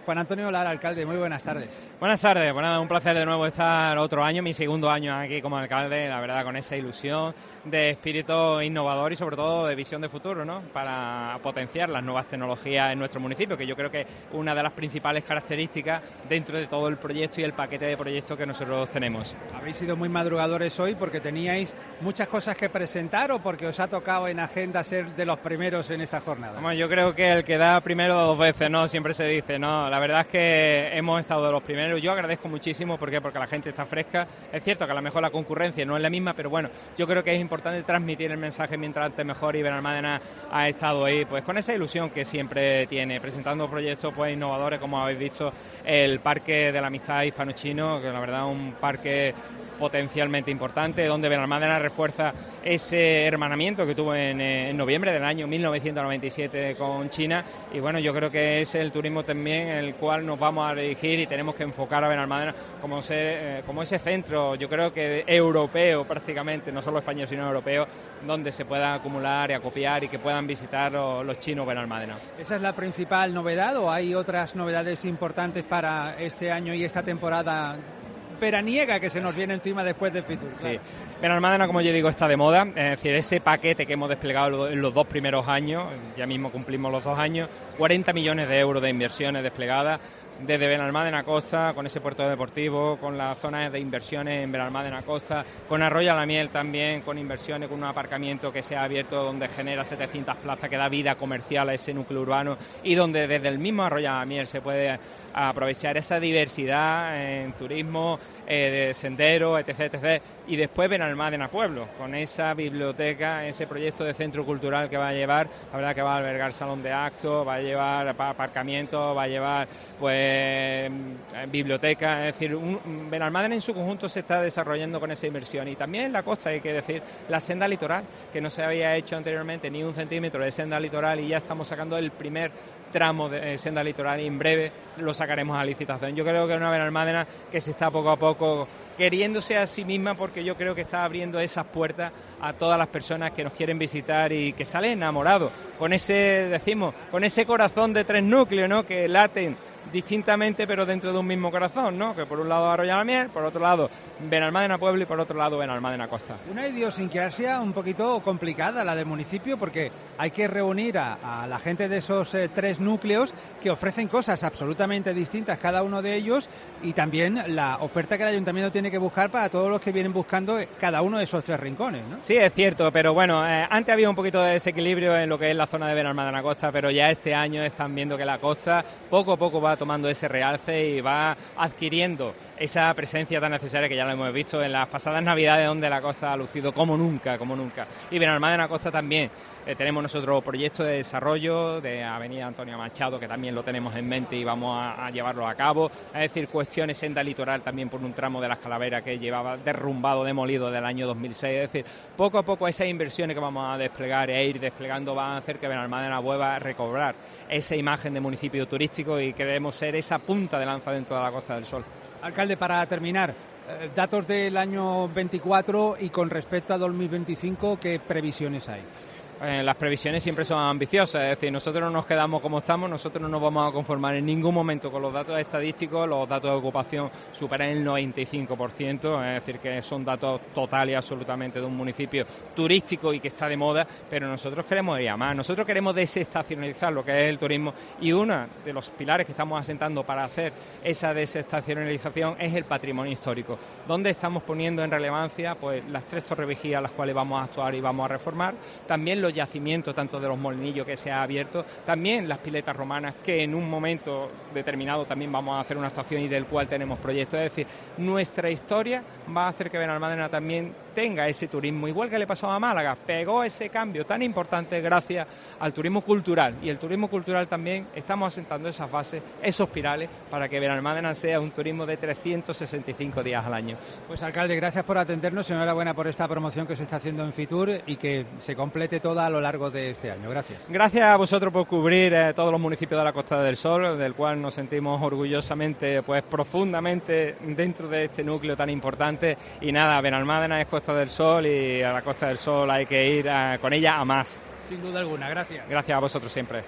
Juan Antonio Lara, alcalde, muy buenas tardes. Buenas tardes, pues nada, un placer de nuevo estar otro año, mi segundo año aquí como alcalde, la verdad con esa ilusión de espíritu innovador y sobre todo de visión de futuro, ¿no? Para potenciar las nuevas tecnologías en nuestro municipio, que yo creo que es una de las principales características dentro de todo el proyecto y el paquete de proyectos que nosotros tenemos. Habéis sido muy madrugadores hoy porque teníais muchas cosas que presentar o porque os ha tocado en agenda ser de los primeros en esta jornada. Bueno, yo creo que el que da primero dos veces, ¿no? Siempre se dice, ¿no? La verdad es que hemos estado de los primeros. Yo agradezco muchísimo, ¿por qué? Porque la gente está fresca. Es cierto que a lo mejor la concurrencia no es la misma, pero bueno, yo creo que es importante transmitir el mensaje mientras antes mejor, y Benalmádena ha estado ahí pues con esa ilusión que siempre tiene, presentando proyectos pues innovadores, como habéis visto, el Parque de la Amistad Hispano-Chino, que la verdad es un parque potencialmente importante, donde Benalmádena refuerza ese hermanamiento que tuvo en noviembre del año 1997 con China, y bueno, yo creo que es el turismo también el cual nos vamos a dirigir y tenemos que enfocar a Benalmádena como ese centro, yo creo que europeo prácticamente, no solo español sino europeo, donde se pueda acumular y acopiar y que puedan visitar los chinos Benalmádena. ¿Esa es la principal novedad o hay otras novedades importantes para este año y esta temporada veraniega que se nos viene encima después de Fitur? Sí, Benalmádena, como yo digo, está de moda, es decir, ese paquete que hemos desplegado en los dos primeros años, ya mismo cumplimos los 2 años, 40 millones de euros de inversiones desplegadas, desde Benalmádena Costa, con ese puerto deportivo, con las zonas de inversiones en Benalmádena Costa, con Arroyo a la Miel también, con inversiones, con un aparcamiento que se ha abierto donde genera 700 plazas, que da vida comercial a ese núcleo urbano, y donde desde el mismo Arroyo a la Miel se puede aprovechar esa diversidad en turismo, de sendero, etc, etc. Y después Benalmádena Pueblo, con esa biblioteca, ese proyecto de centro cultural que va a llevar, la verdad que va a albergar salón de actos, va a llevar aparcamiento, va a llevar pues biblioteca, es decir, Benalmádena en su conjunto se está desarrollando con esa inversión. Y también en la costa, hay que decir, la senda litoral, que no se había hecho anteriormente ni un centímetro de senda litoral, y ya estamos sacando el primer tramo de senda litoral y en breve lo sacaremos a licitación. Yo creo que es una Benalmádena que se está poco a poco queriéndose a sí misma, porque yo creo que está abriendo esas puertas a todas las personas que nos quieren visitar y que salen enamorados con ese, decimos, con ese corazón de 3 núcleos, ¿no? Que laten distintamente pero dentro de un mismo corazón, ¿no? Que por un lado Arroyo a la Miel, por otro lado Benalmádena Pueblo y por otro lado Benalmádena Costa. Una idiosincrasia un poquito complicada la del municipio, porque hay que reunir a la gente de esos 3 núcleos que ofrecen cosas absolutamente distintas cada uno de ellos, y también la oferta que el ayuntamiento tiene que buscar para todos los que vienen buscando cada uno de esos 3 rincones, ¿no? Sí, es cierto, pero bueno, antes había un poquito de desequilibrio en lo que es la zona de Benalmádena Costa, pero ya este año están viendo que la costa poco a poco va tomando ese realce y va adquiriendo esa presencia tan necesaria que ya lo hemos visto en las pasadas Navidades, donde la costa ha lucido como nunca, como nunca. Y Benalmádena Costa también. Tenemos nosotros proyectos de desarrollo de Avenida Antonio Machado, que también lo tenemos en mente y vamos a llevarlo a cabo. Es decir, cuestiones senda litoral también por un tramo de las Calaveras que llevaba derrumbado, demolido del año 2006. Es decir, poco a poco esas inversiones que vamos a desplegar e ir desplegando van a hacer que Benalmádena vuelva a recobrar esa imagen de municipio turístico, y queremos ser esa punta de lanza dentro de la Costa del Sol. Alcalde, para terminar, datos del año 24 y con respecto a 2025, ¿qué previsiones hay? Las previsiones siempre son ambiciosas, es decir, nosotros no nos quedamos como estamos, nosotros no nos vamos a conformar en ningún momento con los datos estadísticos. Los datos de ocupación superan el 95%, es decir, que son datos totales y absolutamente de un municipio turístico y que está de moda, pero nosotros queremos ir a más, nosotros queremos desestacionalizar lo que es el turismo, y uno de los pilares que estamos asentando para hacer esa desestacionalización es el patrimonio histórico, donde estamos poniendo en relevancia pues las 3 torres vigías, las cuales vamos a actuar y vamos a reformar, también los yacimientos tanto de los molinillos que se ha abierto, también las piletas romanas, que en un momento determinado también vamos a hacer una actuación y del cual tenemos proyectos. Es decir, nuestra historia va a hacer que Benalmádena también tenga ese turismo, igual que le pasó a Málaga, pegó ese cambio tan importante gracias al turismo cultural, y el turismo cultural también estamos asentando esas bases, esos pilares, para que Benalmádena sea un turismo de 365 días al año. Pues alcalde, gracias por atendernos, enhorabuena por esta promoción que se está haciendo en Fitur y que se complete toda a lo largo de este año. Gracias. Gracias a vosotros por cubrir todos los municipios de la Costa del Sol, del cual nos sentimos orgullosamente, pues profundamente dentro de este núcleo tan importante. Y nada, Benalmádena es Costa del Sol, y a la Costa del Sol hay que ir con ella a más. Sin duda alguna, gracias. Gracias a vosotros siempre.